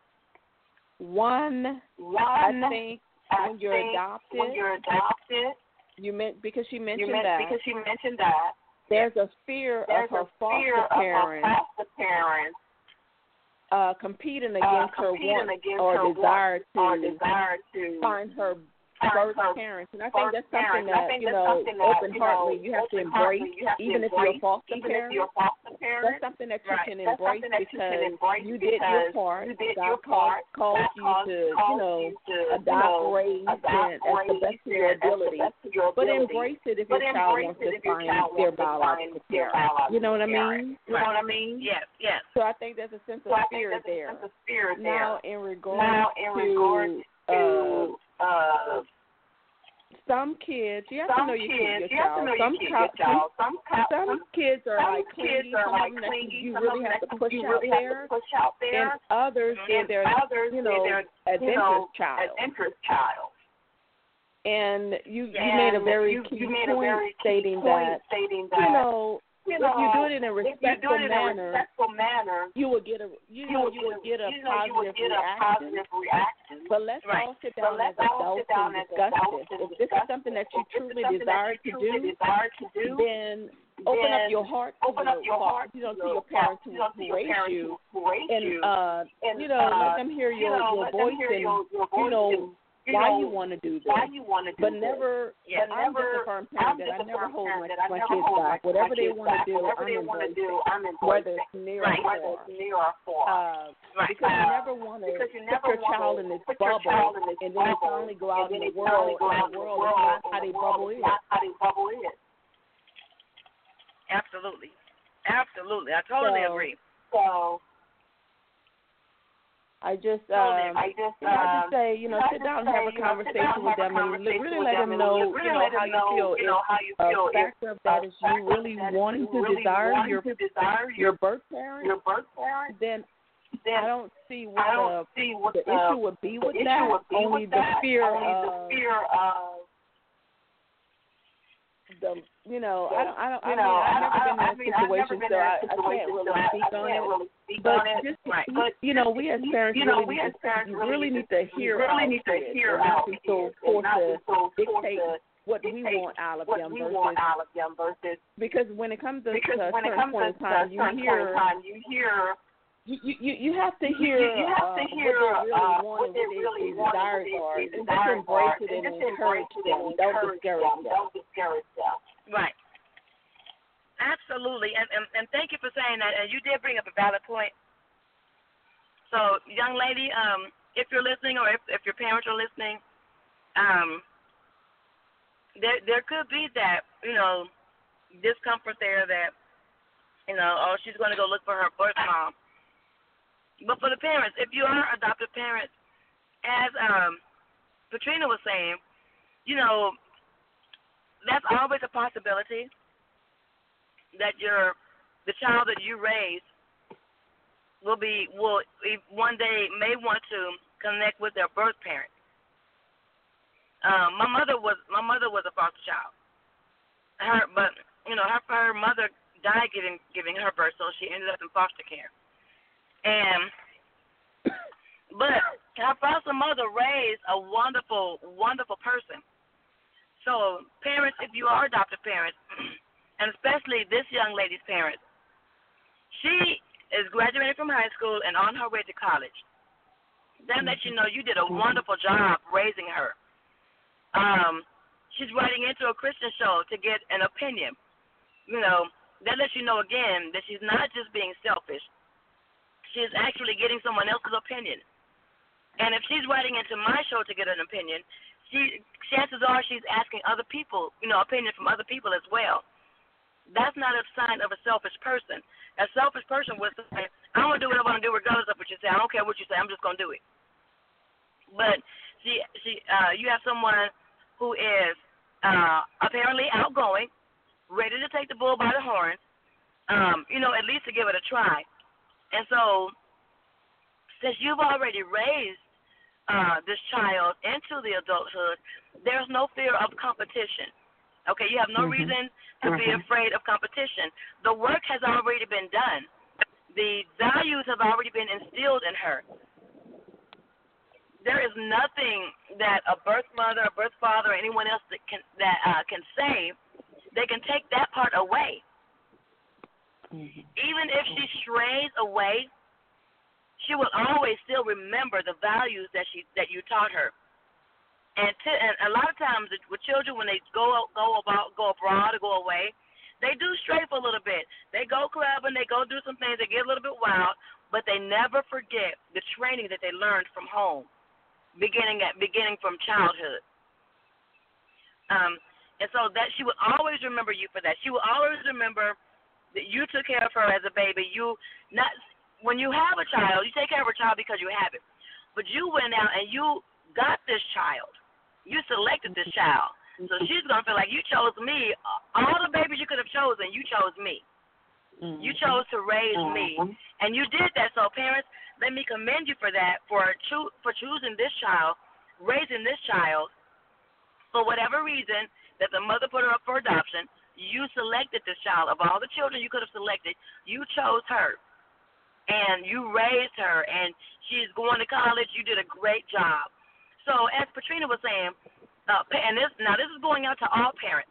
One, One, I think I when you're think adopted, when you're adopted, you meant because she mentioned you meant that because she mentioned that there's a fear there's of her a fear foster of her parents foster parents uh, competing uh, against her competing want against or her desire want to or desire to find her find birth her parents. And I think birth that's something parents. I that, think you that's know, something that, open-heartedly you you know, have to open-heartedly embrace, you have to even if embrace, you're a foster even parent. if you're a foster parent. That's something that you Right. can That's embrace something that you because can embrace you did your because part. you did God your called, part. called God you called, to, you called know, you to, adopt, you know, raise, adopt, and as the raise, best of your and as the ability. best of your But ability. embrace it if But your child embrace wants it to if your find child their wants to find biological their parent. biological You know what I parent. mean? You know what I mean? Yes, yes. So I think there's a sense So of I think spirit there's a there. sense of spirit Now, there. in regards Now, in to regards uh, to uh, some kids, you have to some know your, kids, your you have to child. know Some, your, kid, co- your child. Some, some, co- some kids are some like kids clingy. are Some like of them that clingy. you Some really of them have that to push you out really have there. to push out there. And others, they're And their, others, you know, they're their, adventurous you know, child. adventurous child. And you, you And made a very you, key you made point a very stating key point that, stating that, you know, you if know, you do it in a if you respectful do it in a manner, respectful manner, you will get a, you, you know, will you will get a you know, you will positive get a reaction. positive reaction. But let's Right. all sit But down let's as all adults sit down and as discuss adults this. and If this is discuss something that you If this is truly something desire that you to truly do, desire to do, then open up then your heart to open your, up your heart you know, to to your your parents who, you know, to who your raised parents you, who raised and you, uh, and you know, uh, let them hear you your know, your let them voice hear and your, your you voice know and, you why know, you want to do this. why you want to do But this. never, Yeah, but I'm never, just a firm I'm parent that just I a never firm hold parent my, that I my never kids hold back. my, Whatever my they kids want to back. do, Whatever I'm they want to do, embracing, I'm whether embracing. it's near Right. or Whether far. it's near or far. Uh, Right. because you Uh, never want to because you put never your want child to in this put your bubble, child in this and then you bubble, finally go out and in then the you finally world, go and out the in the world is world, not how and they the world bubble is is. not how they bubble is. Absolutely. Absolutely. I totally So, agree. So, I just, totally um, agree. I just, you know, I um, just say, you know, I sit just down and say, have a you know, sit down conversation and with have a them, and conversation really with let them them and know, really you know, let how them you know, feel. you know, how you If feel. a factor of that If is you factor really that is wanting you to really desire wanting your to desire your birth parent, your birth parent, then then I don't see what I the don't see what the the, issue would be the with issue that. would be Only with the that. fear Only of the fear of the, you know, I don't, I don't, you I know, mean, I've I, never I, been in I a mean, I've never situation, been so in a I, I situation, can't really so I, speak I on can't it. really speak But on it. just, Right. you, But you know, we as parents you know, really we need as to, parents you really really need need to to, hear really our need to kids hear and not our be kids, so and forced not to be so forced dictate to what we dictate want out of what them we versus, want out of them versus because when it comes to, because to a when it certain comes point to in time, a you certain point in hear, time, you hear. you, you, you have to You, hear, you have to uh, hear what they really uh, want what and they what they, really their want and desires what are, they, and just desires embrace are, it and and just encourage embrace it them. and Don't encourage discourage them. them. Don't discourage them. Right. Absolutely, and, and and thank you for saying that. And you did bring up a valid point. So, young lady, um, if you're listening, or if, if your parents are listening, um, there there could be that, you know, discomfort there that, you know, oh, she's going to go look for her birth mom. But for the parents, if you are adoptive parents, as um, Patrina was saying, you know, that's always a possibility that your the child that you raise will be will one day may want to connect with their birth parent. Um, my mother was my mother was a foster the child. Her, but you know, her her mother died giving giving her birth, so she ended up in foster care. And but her foster mother raised a wonderful, wonderful person. So parents, if you are adoptive parents, and especially this young lady's parents, she is graduating from high school and on her way to college. That lets you know you did a wonderful job raising her. Um, she's writing into a Christian show to get an opinion. You know, that lets you know again that she's not just being selfish. She's actually getting someone else's opinion. And if she's writing into my show to get an opinion, she chances are she's asking other people, you know, opinion from other people as well. That's not a sign of a selfish person. A selfish person would say, I'm going to do what I want to do regardless of what you say. I don't care what you say. I'm just going to do it. But she, she, uh, you have someone who is uh, apparently outgoing, ready to take the bull by the horns, um, you know, at least to give it a try. And so since you've already raised uh, this child into the adulthood, there's no fear of competition. Okay, you have no mm-hmm. reason to mm-hmm. be afraid of competition. The work has already been done. The values have already been instilled in her. There is nothing that a birth mother, a birth father, or anyone else that can that uh, can say they can take that part away. Mm-hmm. Even if she strays away, she will always still remember the values that she that you taught her. And, t- and a lot of times with children, when they go go about go abroad or go away, they do stray for a little bit. They go clubbing, they go do some things, they get a little bit wild, but they never forget the training that they learned from home, beginning at beginning from childhood. Um, and so that she will always remember you for that. She will always remember that you took care of her as a baby. You not when you have a child, you take care of a child because you have it. But you went out and you got this child. You selected this child. So she's going to feel like you chose me. All the babies you could have chosen, you chose me. Mm-hmm. You chose to raise mm-hmm. me. And you did that. So parents, let me commend you for that, for cho- for choosing this child, raising this child. For whatever reason that the mother put her up for adoption, you selected this child. Of all the children you could have selected, you chose her. And you raised her, and she's going to college. You did a great job. So as Patrina was saying, uh, and this now this is going out to all parents.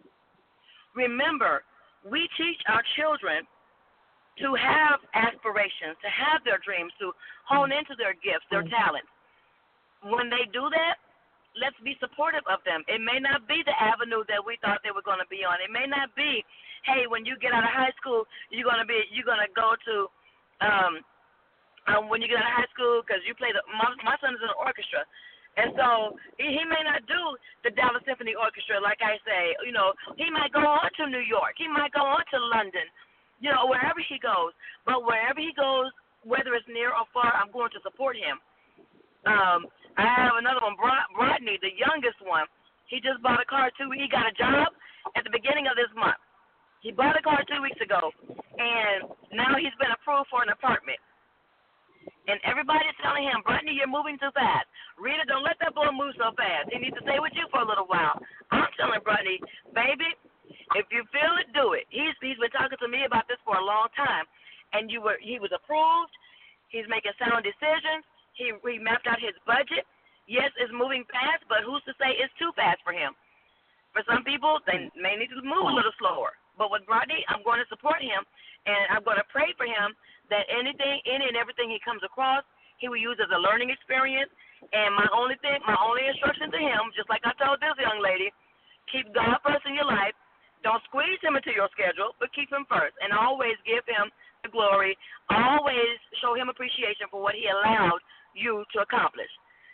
Remember, we teach our children to have aspirations, to have their dreams, to hone into their gifts, their talents. When they do that, let's be supportive of them. It may not be the avenue that we thought they were going to be on. It may not be, hey, when you get out of high school, you're going to be you're going to go to Um, um, when you get out of high school, because you play the my, my son is in an orchestra, and so he, he may not do the Dallas Symphony Orchestra, like I say. You know, he might go on to New York, he might go on to London, you know, wherever he goes. But wherever he goes, whether it's near or far, I'm going to support him. Um, I have another one, Rodney, the youngest one. He just bought a car too. He got a job at the beginning of this month. He bought a car two weeks ago, and now he's been approved for an apartment. And everybody's telling him, Brittany, you're moving too fast. Rita, don't let that boy move so fast. He needs to stay with you for a little while. I'm telling Brittany, baby, if you feel it, do it. He's he's been talking to me about this for a long time, and you were he was approved. He's making sound decisions. He, he mapped out his budget. Yes, it's moving fast, but who's to say it's too fast for him? For some people, they may need to move a little slower. But with Rodney, I'm going to support him, and I'm going to pray for him that anything, any and everything he comes across, he will use as a learning experience. And my only thing, my only instruction to him, just like I told this young lady, keep God first in your life. Don't squeeze him into your schedule, but keep him first, and always give him the glory. Always show him appreciation for what he allowed you to accomplish.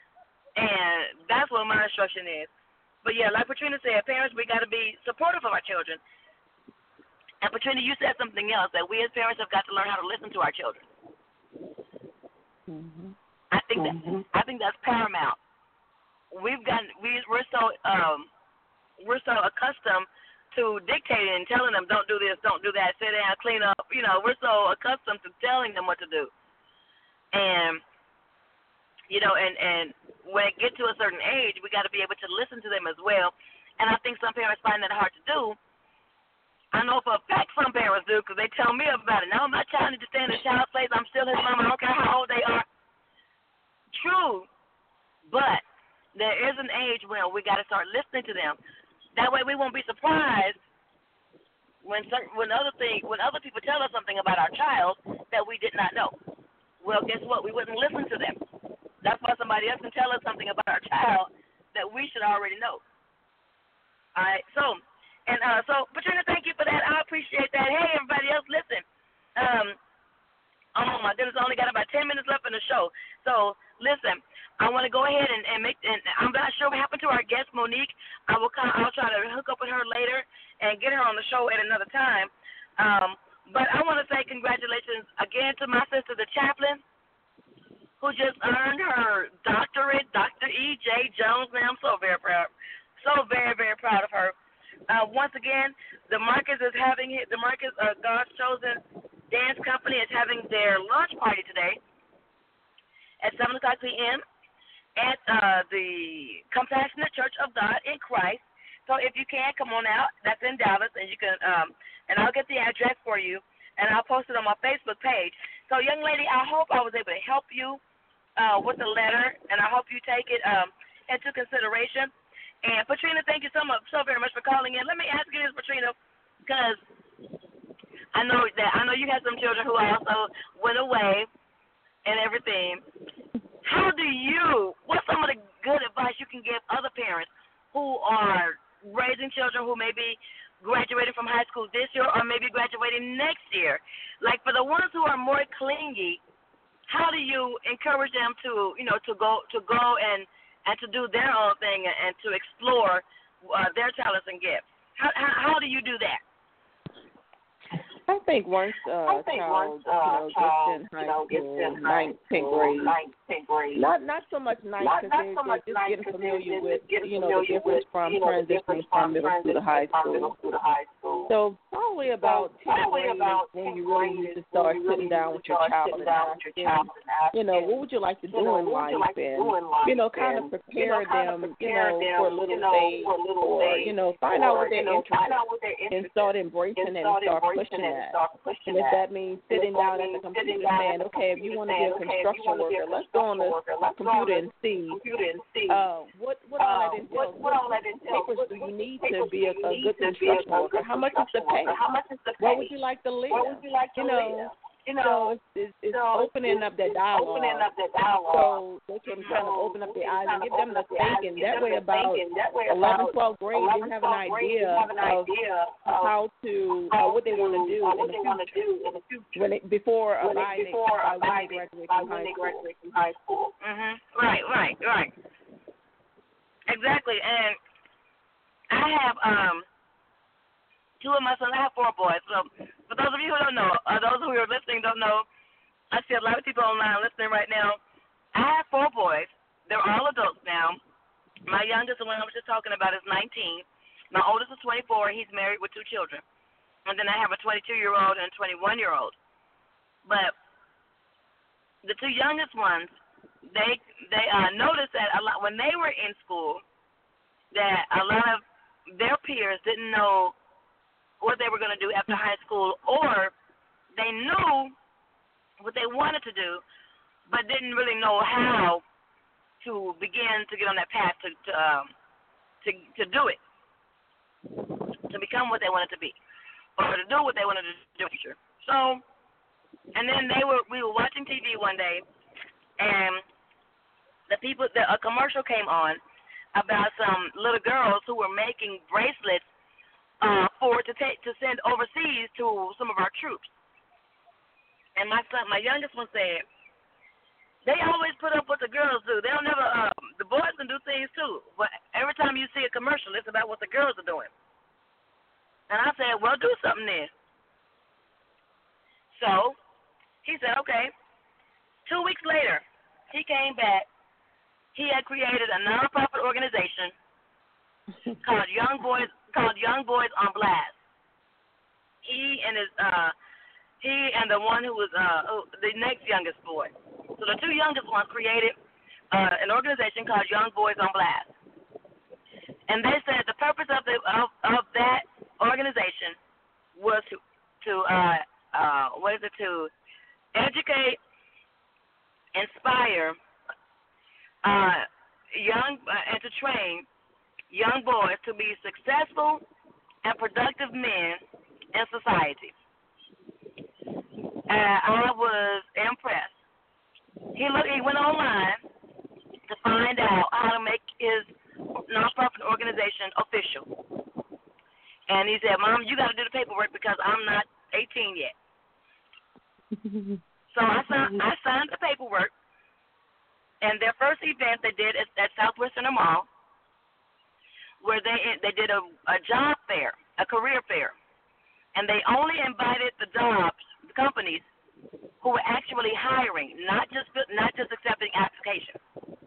And that's what my instruction is. But yeah, like Patrina said, parents, we got to be supportive of our children. And Patrina, you said something else, that we as parents have got to learn how to listen to our children. Mm-hmm. I think that mm-hmm. I think that's paramount. We've gotten we we're so um we're so accustomed to dictating and telling them don't do this, don't do that, sit down, clean up. You know, we're so accustomed to telling them what to do. And you know, and and when it gets to a certain age, we got to be able to listen to them as well. and I think some parents find that hard to do. I know for a fact some parents do because they tell me about it. Now, my child needs to stay in the child's place. I'm still his mama. I don't care how old they are. True, but there is an age when we got to start listening to them. That way we won't be surprised when certain, when other thing, when other people tell us something about our child that we did not know. Well, guess what? We wouldn't listen to them. That's why somebody else can tell us something about our child that we should already know. All right, so, and uh, so, Patrina, thank you for that. I appreciate that. Hey, everybody else, listen. Um, oh, my goodness, I only got about ten minutes left in the show. So, listen, I want to go ahead and, and make, and I'm not sure what happened to our guest, Monique. I will come, I'll try to hook up with her later and get her on the show at another time. Um, but I want to say congratulations again to my sister, the chaplain, who just earned her doctorate, Doctor E J Jones. Man, I'm so very proud. So very, very proud of her. Uh, once again, the Marcus is having, the Marcus, uh, God's Chosen Dance Company is having their launch party today at seven o'clock p.m. at uh, the Compassionate Church of God in Christ. So if you can, come on out. That's in Dallas, and you can, um, and I'll get the address for you, and I'll post it on my Facebook page. So, young lady, I hope I was able to help you uh, with the letter, and I hope you take it um, into consideration. And Patrina, thank you so much, so very much for calling in. Let me ask you this, Patrina, because I know that I know you had some children who also went away and everything. How do you? What's some of the good advice you can give other parents who are raising children who may be graduating from high school this year or maybe graduating next year? Like for the ones who are more clingy, how do you encourage them to, you know, to go to go and, and to do their own thing and to explore uh, their talents and gifts? How, how how do you do that? I think once uh, I think child, once, uh, you know, child, gets in high you know, gets school, in ninth, tenth grade, ninth, tenth grade. not not so much ninth, Not- because not they're, so much they're just ninth, getting 'cause familiar they're with, just getting you know, the familiar difference with, from you know, the transitioning difference from from middle school to high from school. middle school to high school. So probably about So, tenth probably grade about when tenth you really grade need to is start when you sitting really down need with to your start child sitting and down with your asking, child and asking, you know, what would you like to you do know, in what would you life, like to and do in life, you know, kind of and, prepare you know, kind them, of you prepare know, them, for a little you know, stage, for a little or stage, you know, find out or, what they're you know, interested find out what they're in, interested and start in, embracing and it and start start embracing pushing it and that. start pushing And if that. that means And if sitting that down at means the computer sitting down saying, at the okay, if you computer want to be a saying, okay, if you construction want to be a worker, let's go on construction the worker, let's go on computer the and see computer and see uh, what what all that uh, entails. what, what all that entails. Papers What, do what you need papers to be a, do you a need good to be a, construction a worker? good How much is the construction pay? worker? How much is the pay? Where would you like to live? Where would you like to you know, live? You so know, it's, it's, it's so opening it's, up that it's dialogue. opening up that dialogue. So they can So kind of open up they their eyes kind and of give them open the up their eyes thinking. and That give way, them the about thinking. That way eleventh, about twelfth grade, they eleventh, have an twelfth grade, idea they have an of idea of how to uh, how what they want to to, do uh, in what the they want to future. do in the future. When it, before When uh, it, by, before by when by, they graduate by from when high they school. graduate from high school. Mhm. Right, right, right. Exactly. And I have um two of my sons. I have four boys. So for those of you who don't know, or those who are listening don't know, I see a lot of people online listening right now. I have four boys. They're all adults now. My youngest, the one I was just talking about, is nineteen. My oldest is twenty-four. He's married with two children. And then I have a twenty-two-year-old and a twenty-one-year-old. But the two youngest ones, they they uh, noticed that a lot when they were in school, that a lot of their peers didn't know what they were going to do after high school, or they knew what they wanted to do, but didn't really know how to begin to get on that path to to um, to, to do it, to become what they wanted to be, or to do what they wanted to do. So, and then they were we were watching T V one day, and the people the, a commercial came on about some little girls who were making bracelets uh, for to take to send overseas to some of our troops. And my son, my youngest one said, they always put up what the girls do. They'll never, um, the boys can do things too. But every time you see a commercial, it's about what the girls are doing. And I said, well, do something then. So he said, okay. Two weeks later, he came back. He had created a nonprofit organization called Young Boys called Young Boys on Blast. He and his uh, he and the one who was uh, the next youngest boy. So the two youngest ones created uh, an organization called Young Boys on Blast. And they said the purpose of the of, of that organization was to to uh uh what is it to educate, inspire uh young uh, and to train young boys to be successful and productive men in society. Uh, I was impressed. He looked. He went online to find out how to make his nonprofit organization official. And he said, "Mom, you got to do the paperwork because I'm not eighteen yet." So I signed, I signed the paperwork. And their first event they did at, at Southwestern Mall, where they they did a, a job fair, a career fair, and they only invited the jobs, the companies who were actually hiring, not just not just accepting applications,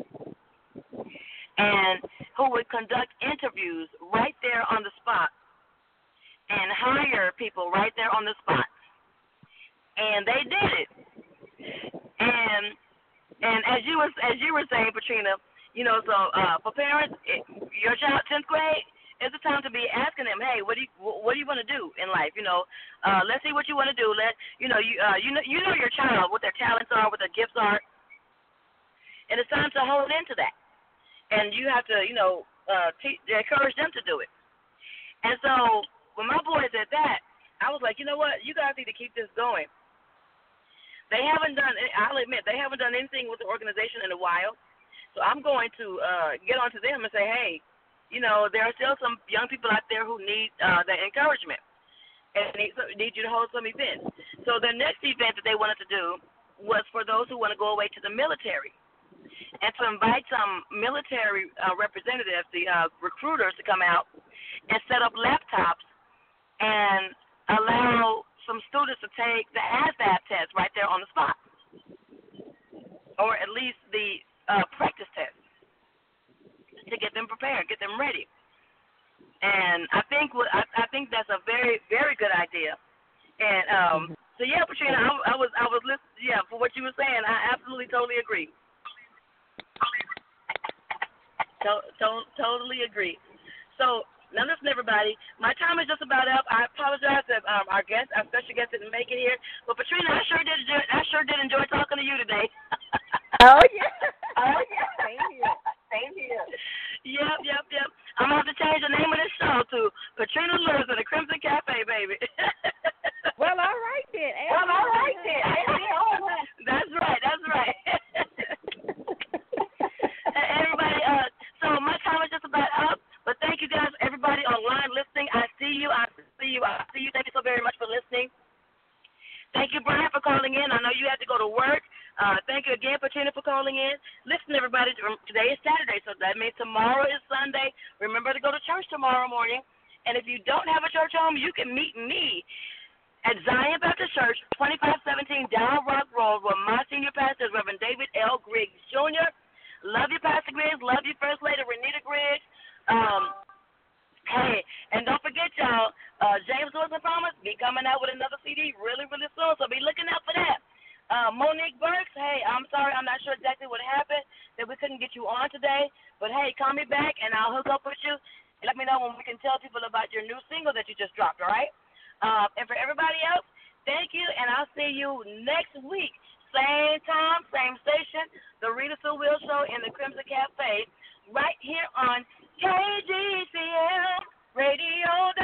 and who would conduct interviews right there on the spot and hire people right there on the spot. And they did it. And and as you was as you were saying, Patrina, you know, so uh, for parents, it, your child tenth grade is the time to be asking them, hey, what do you what do you want to do in life? You know, uh, let's see what you want to do. Let you know you uh, you know you know your child, what their talents are, what their gifts are, and it's time to hone into that. And you have to, you know, uh, te- encourage them to do it. And so when my boy said that, I was like, you know what, you guys need to keep this going. They haven't done, I'll admit, they haven't done anything with the organization in a while. So I'm going to uh, get onto them and say, hey, you know, there are still some young people out there who need uh, the encouragement and need, need you to hold some events. So the next event that they wanted to do was for those who want to go away to the military and to invite some military uh, representatives, the uh, recruiters, to come out and set up laptops and allow some students to take the ASVAB test right there on the spot, or at least the uh, practice test, to get them prepared, get them ready. And I think I, I think that's a very very good idea. And um, so yeah, Patrina, I, I was I was listening. Yeah, for what you were saying, I absolutely totally agree. To, to, totally agree. So now listen, everybody. My time is just about up. I apologize if um, our guest, our special guest, didn't make it here. But Patrina, I sure did. I sure did enjoy talking to you today. Oh yeah. Oh yeah. Same here. Same here. Yep, yep, yep. I'm gonna have to change the name of this show to Patrina Lewis and the Crimson Cafe, baby. Well, all right then. Well, all right then. That's right. That's right. Everybody, uh, so my time is just about up. But thank you guys, everybody online listening. I see you. I see you. I see you. Thank you so very much for listening. Thank you, Brian, for calling in. I know you had to go to work. Uh, thank you again, Patrina, for calling in. Listen, everybody, today is Saturday, so that means tomorrow is Sunday. Remember to go to church tomorrow morning. And if you don't have a church home, you can meet me at Zion Baptist Church, twenty-five seventeen Down Rock Road, where my senior pastor is Reverend David L. Griggs, Junior Love you, Pastor Griggs. Love you, First Lady Renita Griggs. Um, hey, and don't forget, y'all, uh, James Wilson Thomas be coming out with another C D really, really soon, so be looking out for that. Uh, Monique Burks, hey, I'm sorry, I'm not sure exactly what happened, that we couldn't get you on today, but hey, call me back, and I'll hook up with you. Let me know when we can tell people about your new single that you just dropped, all right? Uh, and for everybody else, thank you, and I'll see you next week. Same time, same station, the Rita Sue Will Show in the Crimson Cafe, right here on K G C L Radio.